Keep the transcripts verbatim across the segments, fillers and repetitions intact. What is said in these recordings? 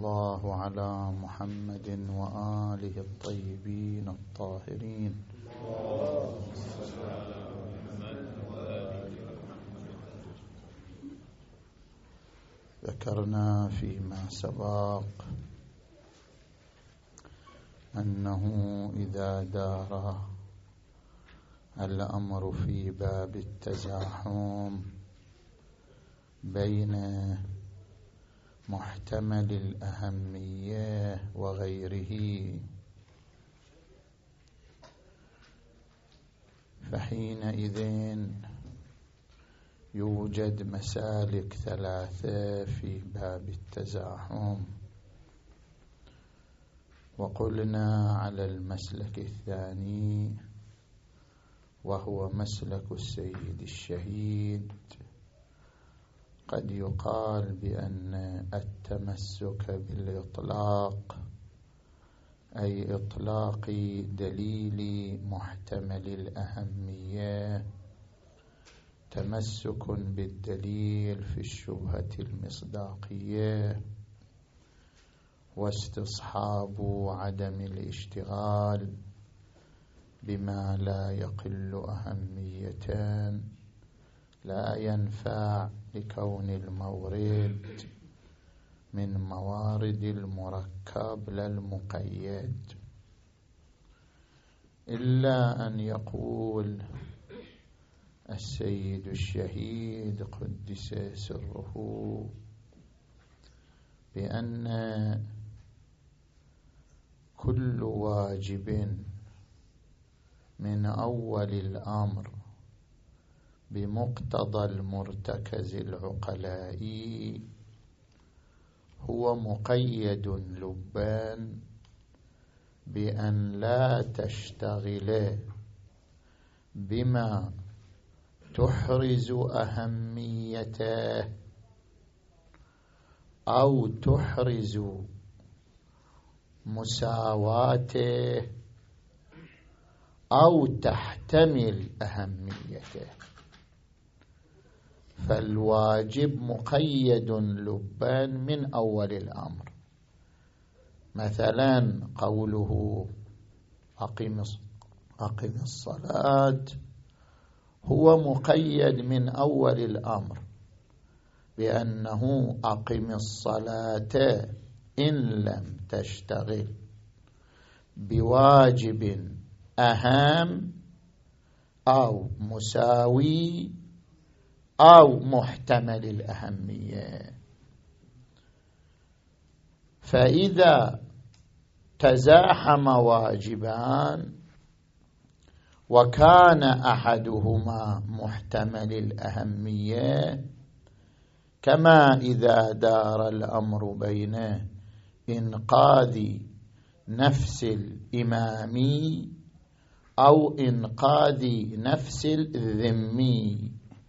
الله على محمد وآله الطيبين الطاهرين. ذكرنا فيما سبق أنه إذا دار الأمر في باب التزاحم بين محتمل الأهمية وغيره، فحينئذ يوجد مسالك ثلاثة في باب التزاحم، وقلنا على المسلك الثاني وهو مسلك السيد الشهيد قد يقال بأن التمسك بالإطلاق أي إطلاق دليل محتمل الأهمية تمسك بالدليل في الشبهة المصداقية واستصحاب عدم الاشتغال بما لا يقل أهمية لا ينفع لكون المورد من موارد المركب لا المقيد، إلا أن يقول السيد الشهيد قدس سره بأن كل واجب من أول الأمر بمقتضى المرتكز العقلائي هو مقيد لبان بأن لا تشتغل بما تحرز أهميته أو تحرز مساواته أو تحتمل أهميته، فالواجب مقيد لبان من أول الأمر. مثلا قوله أقم أقم الصلاة هو مقيد من أول الأمر بأنه أقم الصلاة إن لم تشتغل بواجب أهم أو مساوي أو محتمل الأهمية. فإذا تزاحم واجبان وكان أحدهما محتمل الأهمية، كما إذا دار الأمر بين إنقاذ نفس الإمامي أو إنقاذ نفس الذمي،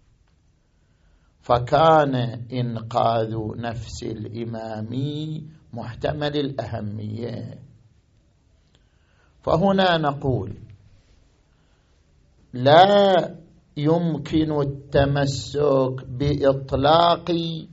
فكان إنقاذ نفس الإمامي محتمل الأهمية. فهنا نقول لا يمكن التمسك بإطلاق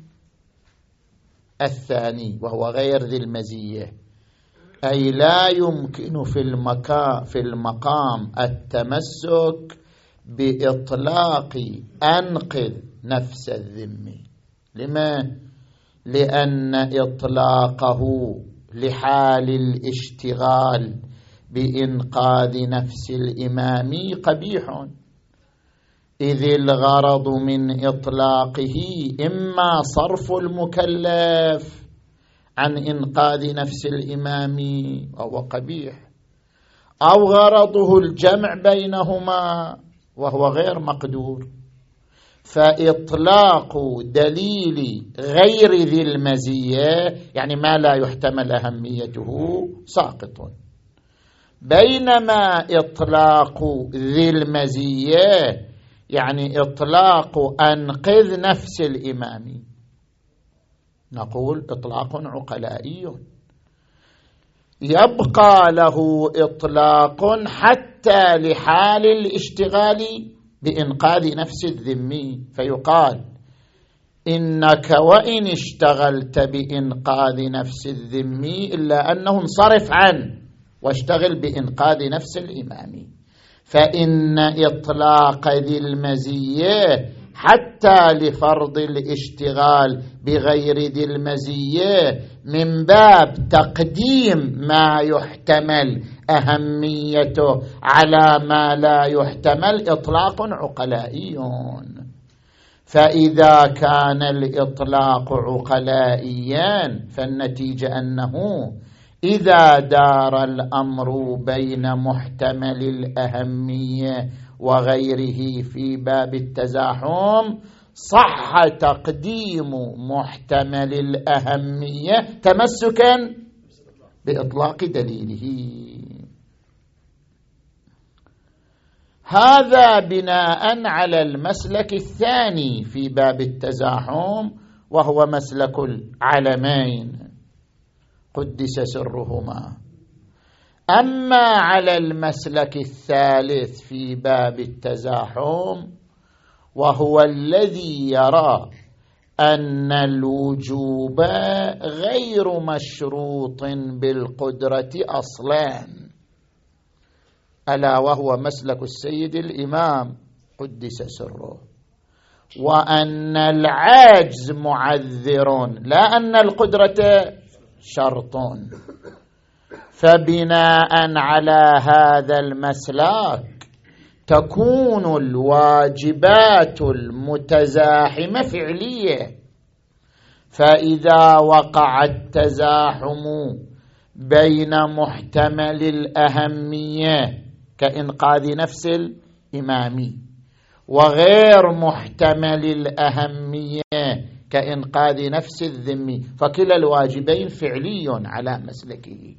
الثاني وهو غير ذي المزية، أي لا يمكن في المكان في المقام التمسك بإطلاق أنقذ نفس الذمي. لما؟ لأن إطلاقه لحال الاشتغال بإنقاذ نفس الإمامي قبيح، إذ الغرض من إطلاقه إما صرف المكلف عن إنقاذ نفس الإمامي وهو قبيح، أو غرضه الجمع بينهما وهو غير مقدور. فإطلاق دليل غير ذي المزية يعني ما لا يحتمل أهميته ساقط، بينما إطلاق ذي المزية يعني إطلاق أنقذ نفس الإمام نقول إطلاق عقلائي يبقى له إطلاق حتى لحال الاشتغال بإنقاذ نفس الذمي، فيقال إنك وإن اشتغلت بإنقاذ نفس الذمي إلا أنه انصرف عنه واشتغل بإنقاذ نفس الإمامي، فإن إطلاق ذي المزية حتى لفرض الاشتغال بغير ذي المزية من باب تقديم ما يحتمل أهميته على ما لا يحتمل إطلاق عقلائي. فإذا كان الإطلاق عقلائيا فالنتيجة أنه إذا دار الأمر بين محتمل الأهمية وغيره في باب التزاحم صح تقديم محتمل الأهمية تمسكا بإطلاق دليله. هذا بناء على المسلك الثاني في باب التزاحم وهو مسلك العلمين قدس سرهما. أما على المسلك الثالث في باب التزاحم وهو الذي يرى أن الوجوب غير مشروط بالقدرة أصلاً، ألا وهو مسلك السيد الإمام قدس سره، وأن العجز معذر لا أن القدرة شرط. فبناء على هذا المسلك تكون الواجبات المتزاحمة فعلية، فإذا وقع التزاحم بين محتمل الأهمية كإنقاذ نفس الإمامي وغير محتمل الأهمية كإنقاذ نفس الذمي فكلا الواجبين فعلي على مسلكه.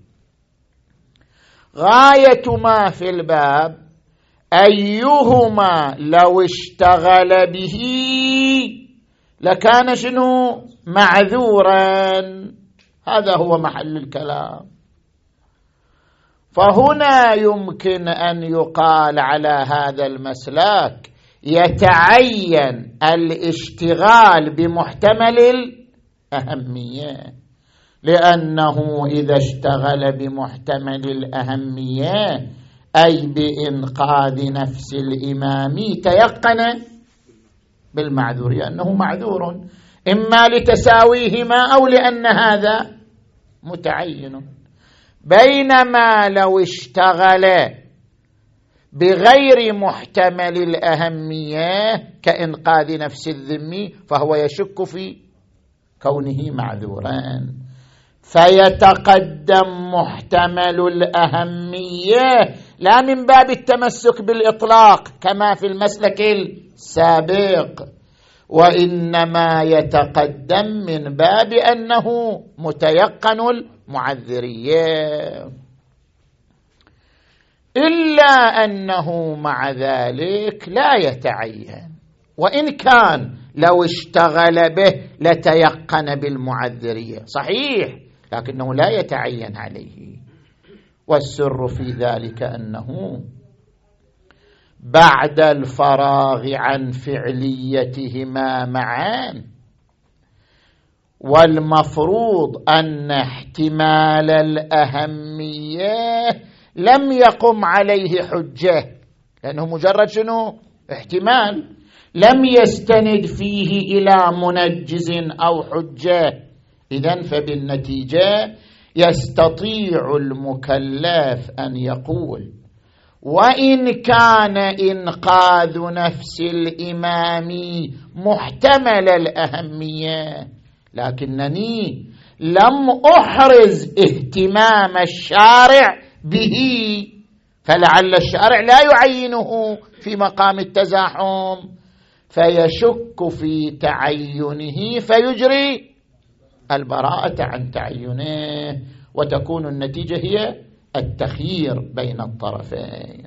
غاية ما في الباب أيهما لو اشتغل به لكان شنو معذورا، هذا هو محل الكلام. فهنا يمكن أن يقال على هذا المسلك يتعين الاشتغال بمحتمل الأهمية، لأنه إذا اشتغل بمحتمل الأهمية أي بإنقاذ نفس الإمام تيقن بالمعذور أنه معذور إما لتساويهما أو لأن هذا متعين. بينما لو اشتغل بغير محتمل الأهمية كإنقاذ نفس الذمي فهو يشك في كونه معذورا، فيتقدم محتمل الأهمية لا من باب التمسك بالإطلاق كما في المسلك السابق، وإنما يتقدم من باب أنه متيقن المعذرية، إلا أنه مع ذلك لا يتعين، وإن كان لو اشتغل به لتيقن بالمعذرية صحيح، لكنه لا يتعين عليه. والسر في ذلك أنه بعد الفراغ عن فعليتهما معا والمفروض أن احتمال الأهمية لم يقم عليه حجة، لأنه مجرد شنو احتمال لم يستند فيه إلى منجز أو حجة، إذن فبالنتيجة يستطيع المكلف أن يقول وإن كان إنقاذ نفس الإمام محتمل الأهمية لكنني لم أحرز اهتمام الشارع به، فلعل الشارع لا يعينه في مقام التزاحم فيشك في تعينه فيجري البراءة عن تعينه، وتكون النتيجة هي التخيير بين الطرفين.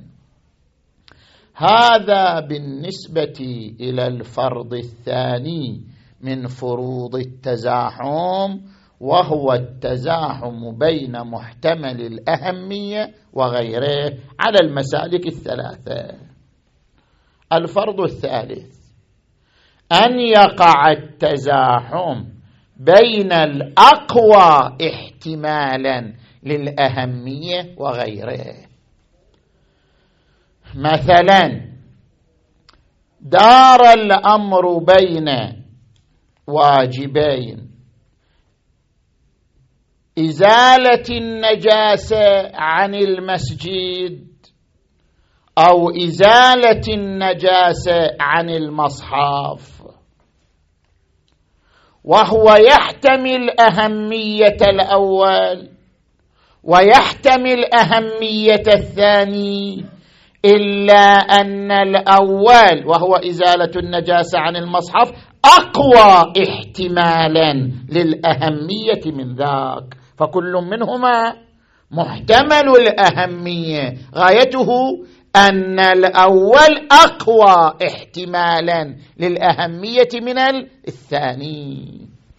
هذا بالنسبة إلى الفرض الثاني من فروض التزاحم، وهو التزاحم بين محتمل الأهمية وغيره على المسالك الثلاثة. الفرض الثالث أن يقع التزاحم بين الأقوى احتمالا للأهمية وغيره. مثلا دار الأمر بين واجبين: إزالة النجاسة عن المسجد أو إزالة النجاسة عن المصحف، وهو يحتمل أهمية الأول ويحتمل أهمية الثاني، إلا أن الأول وهو إزالة النجاسة عن المصحف أقوى احتمالا للأهمية من ذاك، فكل منهما محتمل الأهمية، غايته أن الأول أقوى احتمالا للأهمية من الثاني.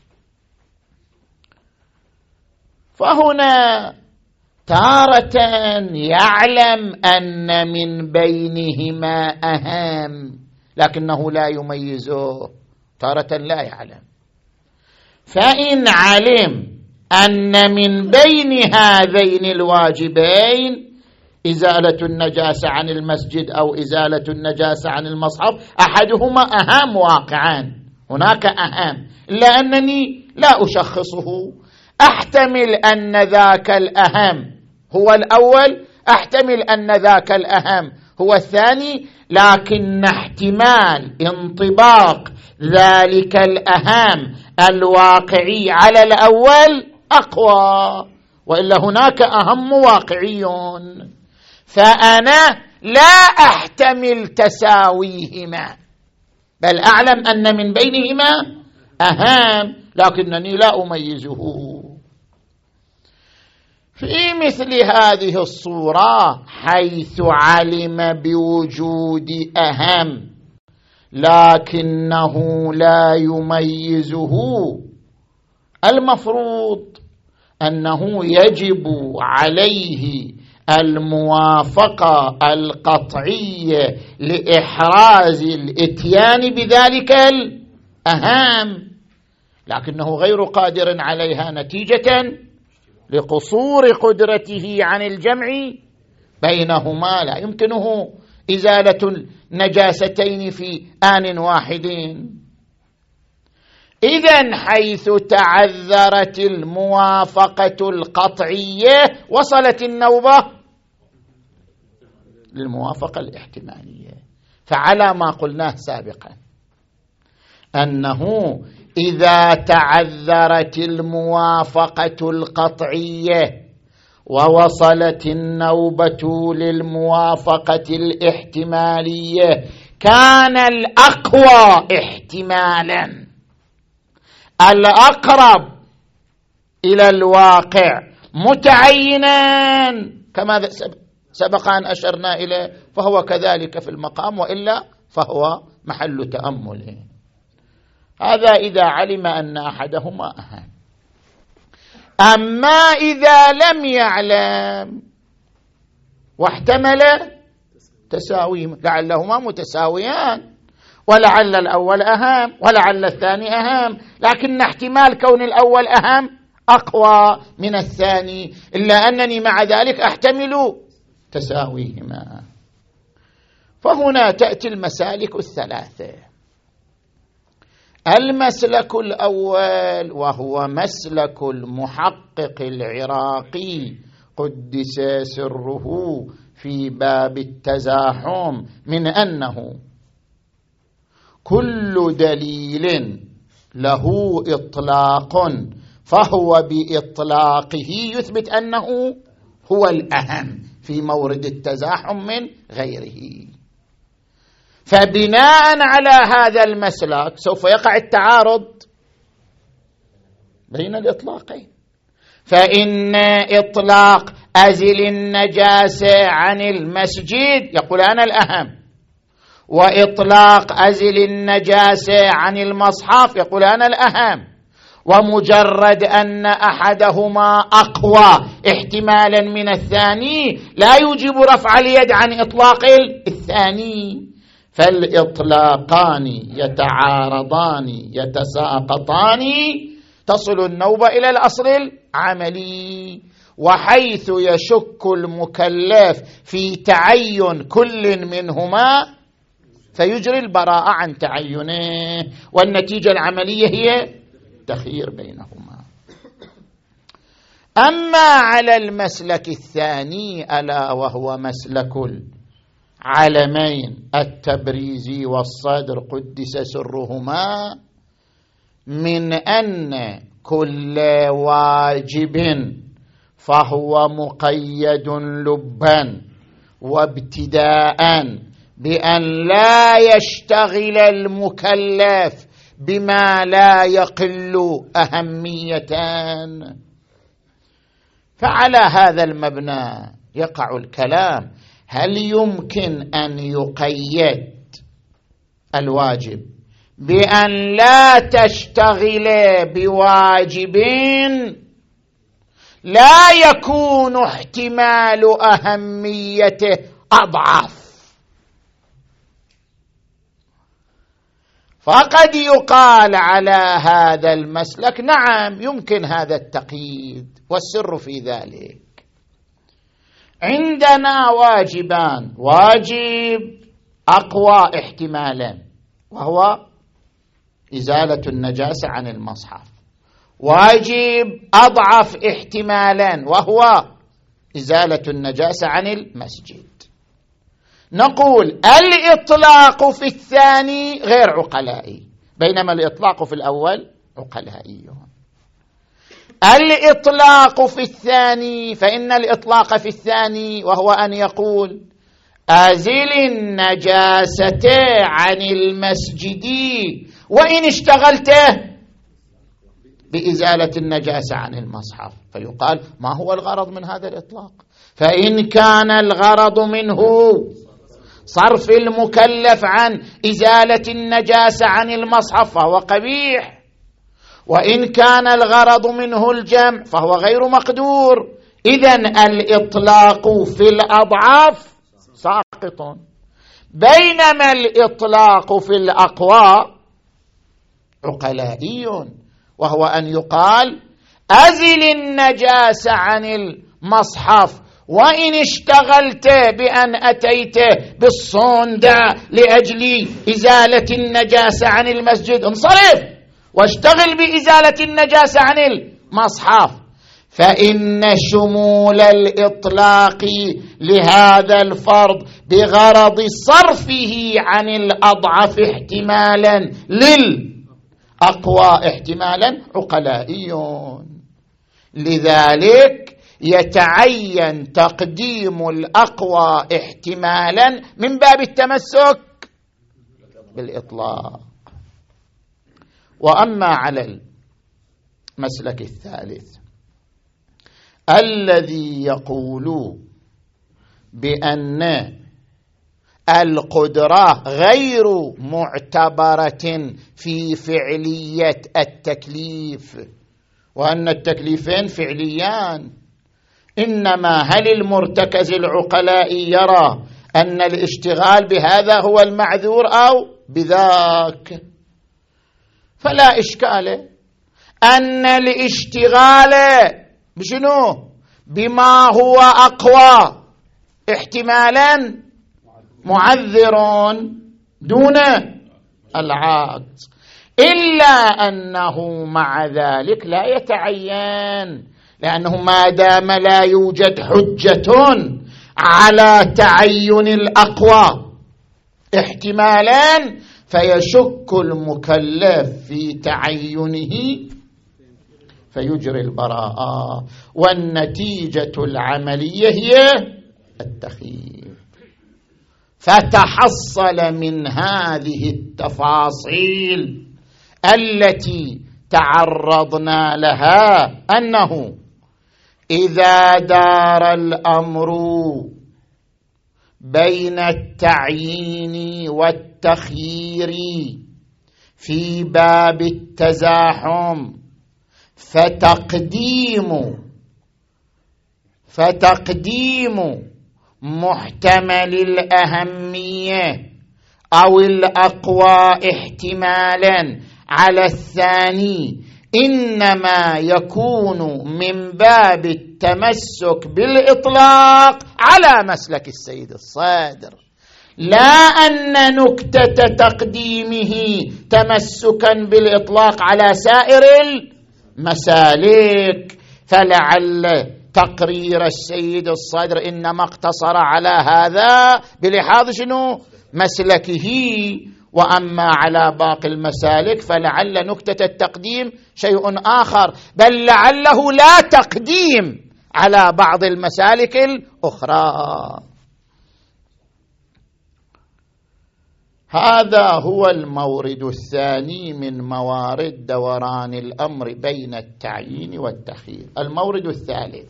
فهنا تارة يعلم أن من بينهما أهم لكنه لا يميزه، تارة لا يعلم. فإن علم أن من بين هذين الواجبين إزالة النجاسة عن المسجد أو إزالة النجاسة عن المصحف أحدهما أهم واقعا، هناك أهم، إلا أنني لا أشخصه، أحتمل أن ذاك الأهم هو الأول، أحتمل أن ذاك الأهم هو الثاني، لكن احتمال انطباق ذلك الأهم الواقعي على الأول أقوى، وإلا هناك أهم واقعيون، فأنا لا أحتمل تساويهما، بل أعلم أن من بينهما أهم لكنني لا أميزه. في مثل هذه الصورة حيث علم بوجود أهم لكنه لا يميزه، المفروض أنه يجب عليه الموافقة القطعية لإحراز الإتيان بذلك الأهم، لكنه غير قادر عليها نتيجة لقصور قدرته عن الجمع بينهما، لا يمكنه إزالة النجاستين في آن واحد. إذن حيث تعذرت الموافقة القطعية وصلت النوبة للموافقة الاحتمالية، فعلى ما قلناه سابقا أنه إذا تعذرت الموافقة القطعية ووصلت النوبة للموافقة الاحتمالية كان الأقوى احتمالا الأقرب إلى الواقع متعينا كما سبق أن أشرنا إليه، فهو كذلك في المقام، وإلا فهو محل تأمل. هذا إذا علم أن أحدهما أهم. أما إذا لم يعلم واحتمل تساوي، لعلهما متساويان، ولعل الأول أهم ولعل الثاني أهم، لكن احتمال كون الأول أهم أقوى من الثاني، إلا أنني مع ذلك أحتمل تساويهما. فهنا تأتي المسالك الثلاثة. المسلك الأول وهو مسلك المحقق العراقي قدس سره في باب التزاحم، من أنه كل دليل له إطلاق فهو بإطلاقه يثبت أنه هو الأهم في مورد التزاحم من غيره. فبناء على هذا المسلك سوف يقع التعارض بين الإطلاقين، فإن إطلاق أزل النجاسة عن المسجد يقول أنا الأهم، وإطلاق أزل النجاسة عن المصحف يقول أنا الأهم، ومجرد أن أحدهما أقوى احتمالا من الثاني لا يوجب رفع اليد عن إطلاق الثاني. فالإطلاقان يتعارضان يتساقطان، تصل النوبة إلى الأصل العملي. وحيث يشك المكلف في تعين كل منهما فيجري البراءة عن تعينه، والنتيجة العملية هي التخيير بينهما. أما على المسلك الثاني ألا وهو مسلك العلمين التبريزي والصدر قدس سرهما، من أن كل واجب فهو مقيد لبا وابتداء بأن لا يشتغل المكلف بما لا يقل أهمية. فعلى هذا المبنى يقع الكلام: هل يمكن أن يقيد الواجب بأن لا تشتغل بواجب لا يكون احتمال أهميته أضعف؟ فقد يقال على هذا المسلك نعم يمكن هذا التقييد، والسر في ذلك عندنا واجبان: واجب أقوى احتمالا وهو إزالة النجاسة عن المصحف، واجب أضعف احتمالا وهو إزالة النجاسة عن المسجد. نقول الإطلاق في الثاني غير عقلائي، بينما الإطلاق في الأول عقلائي. الإطلاق في الثاني، فإن الإطلاق في الثاني وهو أن يقول أزل النجاسة عن المسجد وإن اشتغلت بإزالة النجاسة عن المصحف، فيقال ما هو الغرض من هذا الإطلاق؟ فإن كان الغرض منه صرف المكلف عن إزالة النجاسة عن المصحف فهو قبيح، وإن كان الغرض منه الجمع فهو غير مقدور. إذن الإطلاق في الأضعاف ساقط، بينما الإطلاق في الأقوى عقلائي، وهو أن يقال أزل النجاسة عن المصحف وإن اشتغلت بأن أتيت بالصندة لأجل إزالة النجاسة عن المسجد انصرف واشتغل بإزالة النجاسة عن المصحف. فإن شمول الإطلاق لهذا الفرض بغرض صرفه عن الأضعف احتمالا للأقوى احتمالا عقلائي، لذلك يتعين تقديم الأقوى احتمالا من باب التمسك بالإطلاق. وأما على المسلك الثالث الذي يقول بأن القدرة غير معتبرة في فعلية التكليف، وأن التكليفين فعليان، إنما هل المرتكز العقلائي يرى أن الاشتغال بهذا هو المعذور أو بذاك؟ فلا إشكال أن الاشتغال بشنو؟ بما هو أقوى احتمالا معذر دون العاجز، إلا أنه مع ذلك لا يتعين، لأنه ما دام لا يوجد حجة على تعين الأقوى احتمالا فيشك المكلف في تعينه فيجري البراءة، والنتيجة العملية هي التخيير. فتحصل من هذه التفاصيل التي تعرضنا لها أنه إذا دار الأمر بين التعيين والتخيير في باب التزاحم فتقديم فتقديم محتمل الأهمية أو الأقوى احتمالا على الثاني إنما يكون من باب التمسك بالإطلاق على مسلك السيد الصادر، لا أن نكتة تقديمه تمسكا بالإطلاق على سائر المسالك. فلعل تقرير السيد الصادر إنما اقتصر على هذا بلحاظ شنو؟ مسلكه، وأما على باقي المسالك فلعل نكتة التقديم شيء آخر، بل لعله لا تقديم على بعض المسالك الأخرى. هذا هو المورد الثاني من موارد دوران الأمر بين التعيين والتخيير. المورد الثالث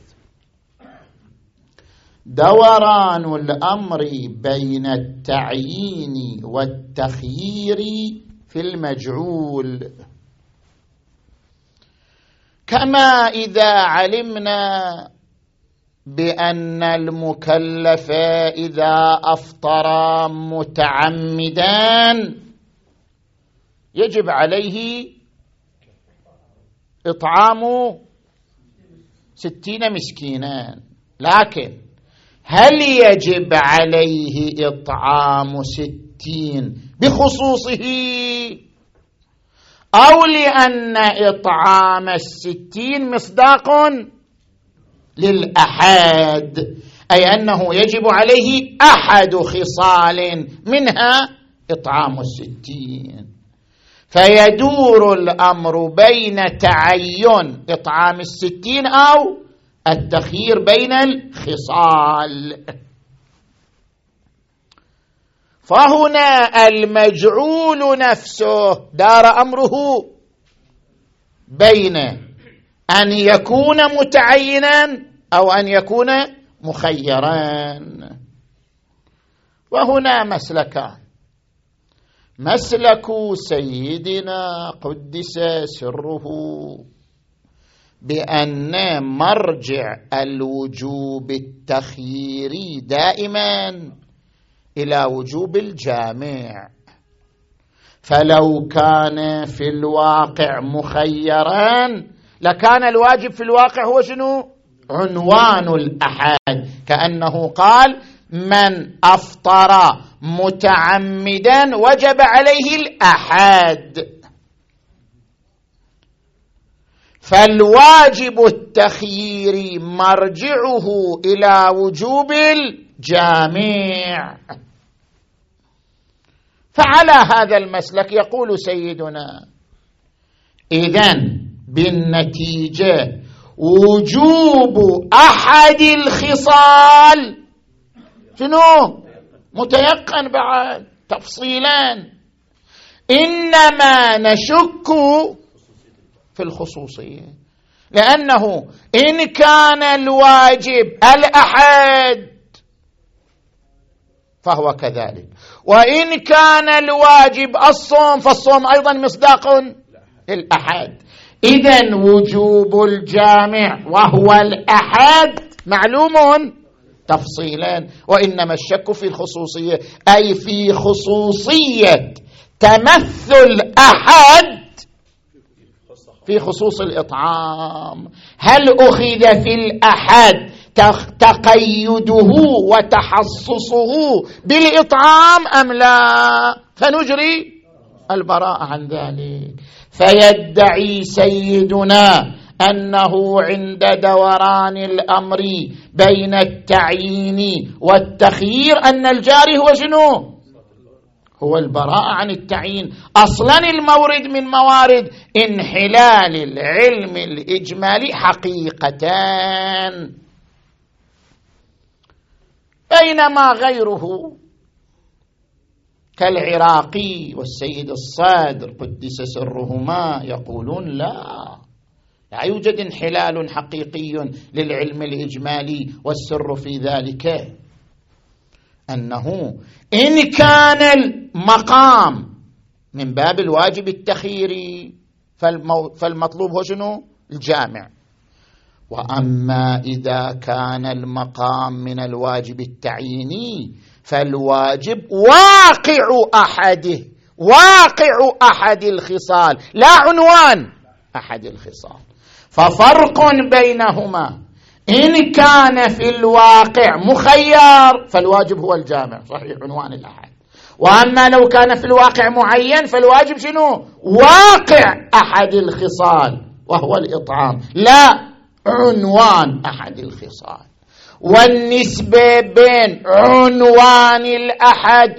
دوران الأمر بين التعيين والتخيير في المجعول. كما إذا علمنا بأن المكلف إذا أفطر متعمدا يجب عليه إطعام ستين مسكينا، لكن هل يجب عليه إطعام ستين بخصوصه، أو لأن إطعام الستين مصداق للأحد، أي أنه يجب عليه أحد خصال منها إطعام الستين؟ فيدور الأمر بين تعين إطعام الستين أو التخيير بين الخصال. فهنا المجعول نفسه دار أمره بين أن يكون متعينا أو أن يكون مخيرا. وهنا مسلكان: مسلك سيدنا قدس سره بأن مرجع الوجوب التخييري دائما إلى وجوب الجامع، فلو كان في الواقع مخيرا لكان الواجب في الواقع هو شنو؟ عنوان الأحد، كأنه قال من أفطر متعمدا وجب عليه الأحد، فالواجب التخييري مرجعه إلى وجوب الجامع. فعلى هذا المسلك يقول سيدنا إذن بالنتيجة وجوب أحد الخصال شنو؟ متيقن بعد تفصيلا، إنما نشك في الخصوصية، لأنه إن كان الواجب الأحد فهو كذلك، وإن كان الواجب الصوم فالصوم أيضا مصداق الأحد. إذن وجوب الجامع وهو الأحد معلوم تفصيلا، وإنما الشك في الخصوصية، أي في خصوصية تمثل أحد في خصوص الإطعام. هل أخذ في الأحد تقيده وتحصصه بالإطعام أم لا؟ فنجري البراءة عن ذلك. فيدعي سيدنا أنه عند دوران الأمر بين التعيين والتخيير أن الجاري هو شنو؟ هو البراءة عن التعيين. أصلا المورد من موارد انحلال العلم الإجمالي حقيقتان، بينما غيره كالعراقي والسيد الصادر قدس سرهما يقولون لا، لا يوجد انحلال حقيقي للعلم الإجمالي، والسر في ذلك أنه إن كان المقام من باب الواجب التخييري فالمطلوب هو شنو؟ الجامع. وأما إذا كان المقام من الواجب التعييني فالواجب واقع أحده، واقع أحد الخصال لا عنوان أحد الخصال. ففرق بينهما، إن كان في الواقع مخير فالواجب هو الجامع صحيح عنوان الأحد، وأما لو كان في الواقع معين فالواجب شنو؟ واقع أحد الخصال وهو الإطعام لا عنوان أحد الخصال. والنسبة بين عنوان الأحد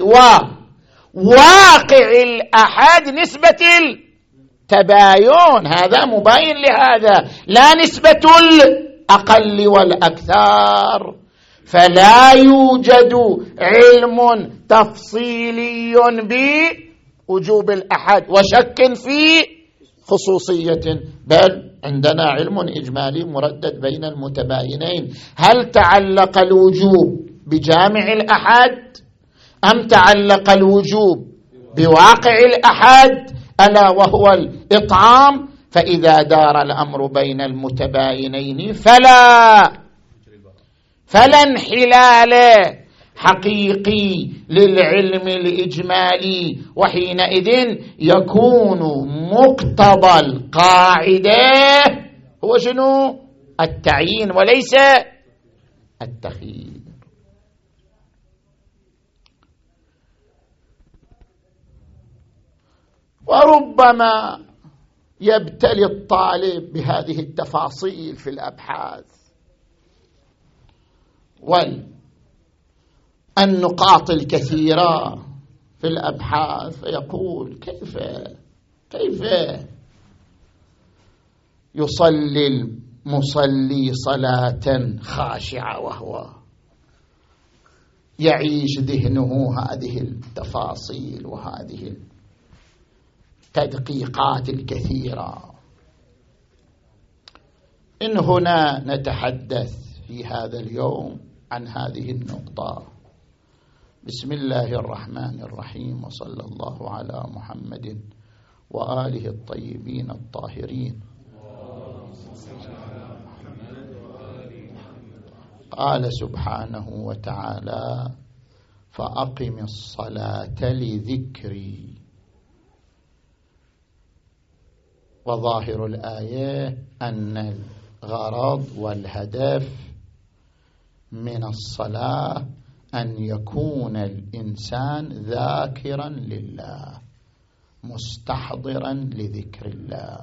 وواقع الأحد نسبة التباين، هذا مباين لهذا، لا نسبة الأقل والأكثر. فلا يوجد علم تفصيلي بوجوب الأحد وشك في خصوصية، بل عندنا علم إجمالي مردد بين المتباينين. هل تعلق الوجوب بجامع الأحد أم تعلق الوجوب بواقع الأحد ألا وهو الإطعام؟ فإذا دار الأمر بين المتباينين فلا فلا انحلال حقيقي للعلم الإجمالي، وحينئذ يكون مقتضى القاعدة هو شنو؟ التعيين وليس التخيير. وربما يبتلي الطالب بهذه التفاصيل في الأبحاث والنقاط الكثيرة في الأبحاث فيقول كيف كيف يصلي المصلي صلاة خاشعة وهو يعيش ذهنه هذه التفاصيل وهذه التدقيقات الكثيرة. إن هنا نتحدث في هذا اليوم عن هذه النقطة. بسم الله الرحمن الرحيم، وصلى الله على محمد وآله الطيبين الطاهرين. قال سبحانه وتعالى: فأقم الصلاة لذكري. وظاهر الآية أن الغرض والهدف من الصلاة أن يكون الإنسان ذاكرا لله مستحضرا لذكر الله.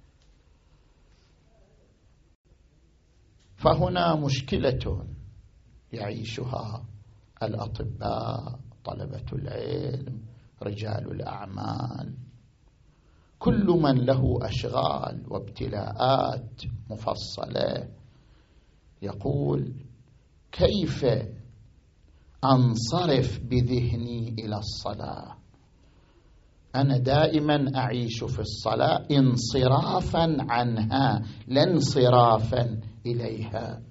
فهنا مشكلة يعيشها الأطباء، طلبة العلم، رجال الأعمال، كل من له أشغال وابتلاءات مفصلة يقول: كيف أنصرف بذهني إلى الصلاة؟ أنا دائما أعيش في الصلاة انصرافا عنها لا انصرافا إليها.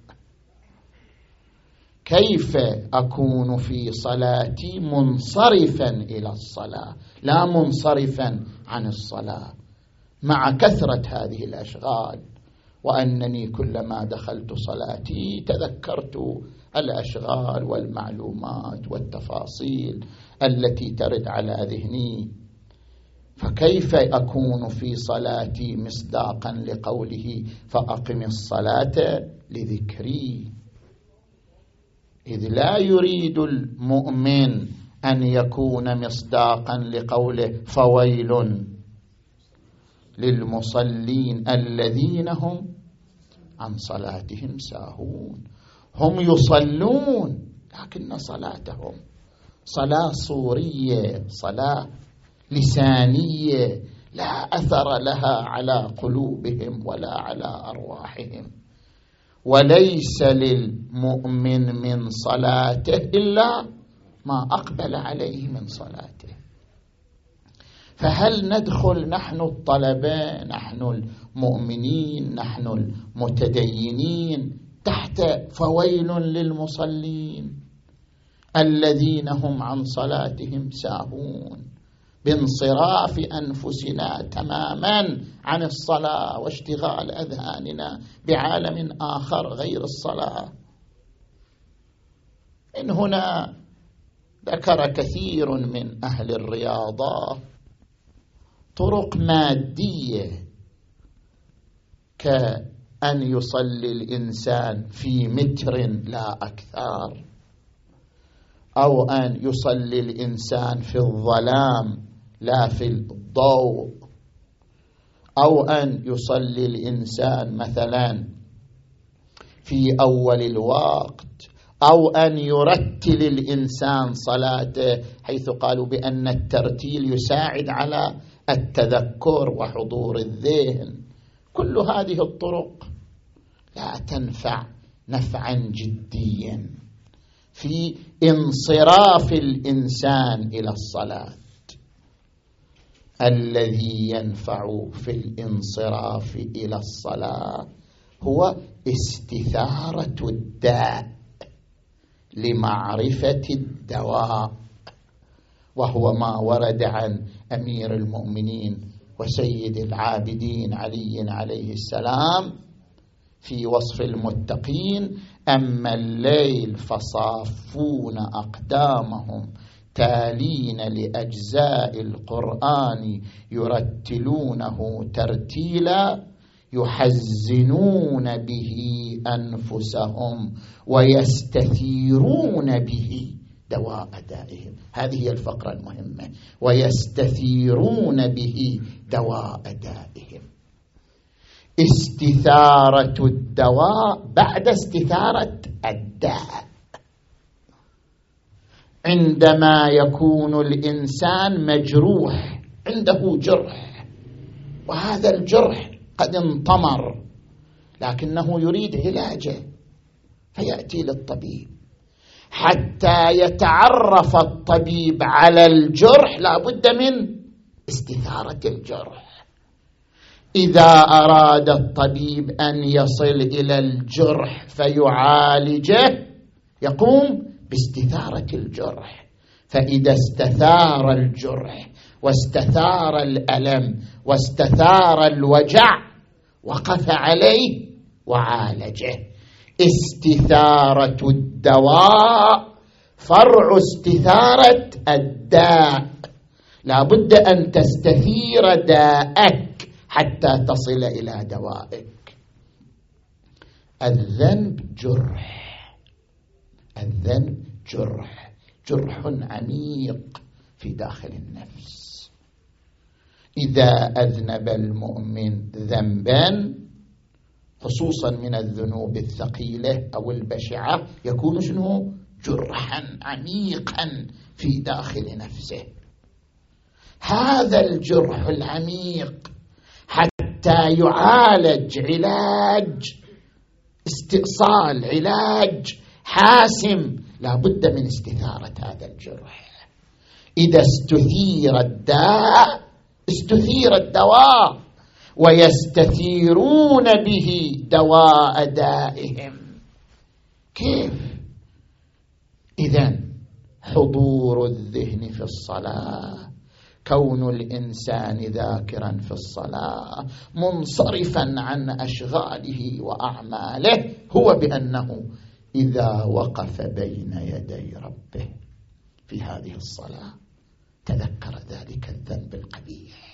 كيف أكون في صلاتي منصرفا إلى الصلاة لا منصرفا عن الصلاة، مع كثرة هذه الأشغال، وأنني كلما دخلت صلاتي تذكرت الأشغال والمعلومات والتفاصيل التي ترد على ذهني. فكيف أكون في صلاتي مصداقا لقوله فأقم الصلاة لذكري؟ إذ لا يريد المؤمن أن يكون مصداقا لقوله فويل للمصلين الذين هم عن صلاتهم ساهون. هم يصلون لكن صلاتهم صلاة صورية، صلاة لسانية، لا أثر لها على قلوبهم ولا على أرواحهم. وليس للمؤمن من صلاته إلا ما أقبل عليه من صلاته. فهل ندخل نحن الطلبة، نحن المؤمنين، نحن المتدينين تحت فويل للمصلين الذين هم عن صلاتهم ساهون، بانصراف أنفسنا تماما عن الصلاة واشتغال أذهاننا بعالم آخر غير الصلاة؟ من هنا ذكر كثير من أهل الرياضة طرق مادية كأن يصلي الإنسان في متر لا أكثر، أو أن يصلي الإنسان في الظلام لا في الضوء، أو أن يصلي الإنسان مثلا في أول الوقت، أو أن يرتل الإنسان صلاته، حيث قالوا بأن الترتيل يساعد على التذكر وحضور الذهن. كل هذه الطرق لا تنفع نفعا جديا في انصراف الإنسان إلى الصلاة. الذي ينفع في الانصراف إلى الصلاة هو استثارة الداء لمعرفة الدواء، وهو ما ورد عن أمير المؤمنين وسيد العابدين علي عليه السلام في وصف المتقين: أما الليل فصافون أقدامهم تالين لأجزاء القرآن يرتلونه ترتيلا يحزنون به أنفسهم ويستثيرون به دواء دائهم. هذه هي الفقرة المهمة: ويستثيرون به دواء دائهم. استثارة الدواء بعد استثارة الداء. عندما يكون الإنسان مجروح، عنده جرح، وهذا الجرح قد انطمر لكنه يريد علاجه، فيأتي للطبيب. حتى يتعرف الطبيب على الجرح لا بد من استثارة الجرح. إذا أراد الطبيب أن يصل إلى الجرح فيعالجه يقوم باستثارة الجرح. فإذا استثار الجرح واستثار الألم واستثار الوجع وقف عليه وعالجه. استثارة الدواء فرع استثارة الداء. لا بد أن تستثير داءك حتى تصل إلى دوائك. الذنب جرح، الذنب جرح، جرح عميق في داخل النفس. إذا أذنب المؤمن ذنبا خصوصا من الذنوب الثقيلة أو البشعة يكون شنو؟ جرحا عميقا في داخل نفسه. هذا الجرح العميق حتى يعالج علاج استئصال، علاج حاسم، لا بد من استثارة هذا الجرح. إذا استثير الداء استثير الدواء، ويستثيرون به دواء دائهم. كيف؟ إذن حضور الذهن في الصلاة، كون الإنسان ذاكرا في الصلاة منصرفا عن أشغاله وأعماله، هو بأنه إذا وقف بين يدي ربه في هذه الصلاة تذكر ذلك الذنب القبيح،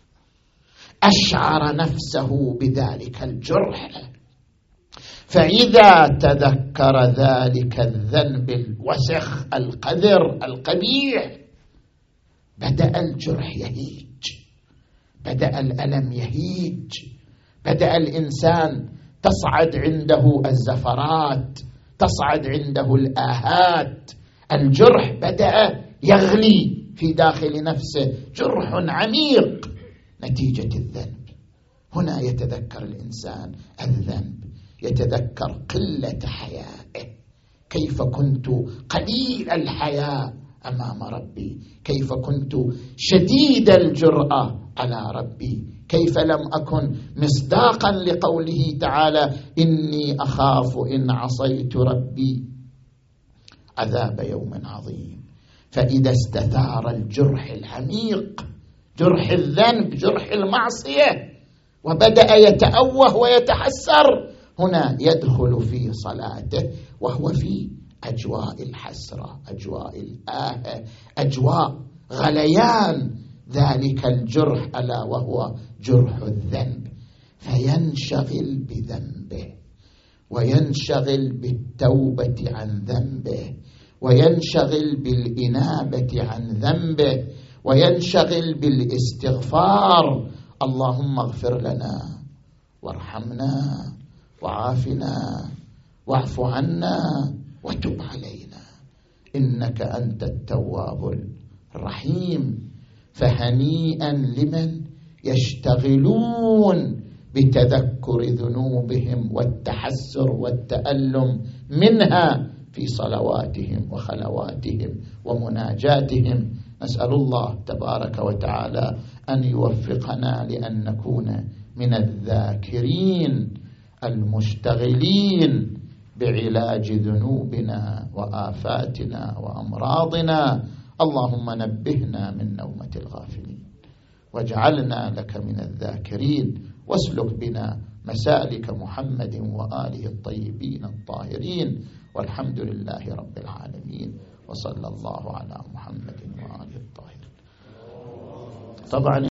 أشعر نفسه بذلك الجرح، فإذا تذكر ذلك الذنب الوسخ القذر القبيح بدأ الجرح يهيج، بدأ الألم يهيج، بدأ الإنسان تصعد عنده الزفرات، تصعد عنده الآهات. الجرح بدأ يغلي في داخل نفسه، جرح عميق نتيجة الذنب. هنا يتذكر الإنسان الذنب، يتذكر قلة حيائه، كيف كنت قليل الحياء أمام ربي، كيف كنت شديد الجرأة على ربي، كيف لم أكن مصداقا لقوله تعالى: إني أخاف إن عصيت ربي عذاب يوم عظيم. فإذا استثار الجرح العميق، جرح الذنب، جرح المعصية، وبدأ يتأوه ويتحسر، هنا يدخل في صلاته وهو في أجواء الحسرة، أجواء الآهة، أجواء غليان ذلك الجرح، ألا وهو جرح الذنب، فينشغل بذنبه وينشغل بالتوبة عن ذنبه وينشغل بالإنابة عن ذنبه وينشغل بالاستغفار. اللهم اغفر لنا وارحمنا وعافنا واعف عنا وتب علينا إنك أنت التواب الرحيم. فهنيئا لمن يشتغلون بتذكر ذنوبهم والتحسر والتألم منها في صلواتهم وخلواتهم ومناجاتهم. نسأل الله تبارك وتعالى أن يوفقنا لأن نكون من الذاكرين المشتغلين بعلاج ذنوبنا وآفاتنا وأمراضنا. اللهم نبهنا من نومة الغافلين واجعلنا لك من الذاكرين، واسلك بنا مسالك محمد وآله الطيبين الطاهرين، والحمد لله رب العالمين، وصلى الله على محمد وآله الطاهرين. طبعا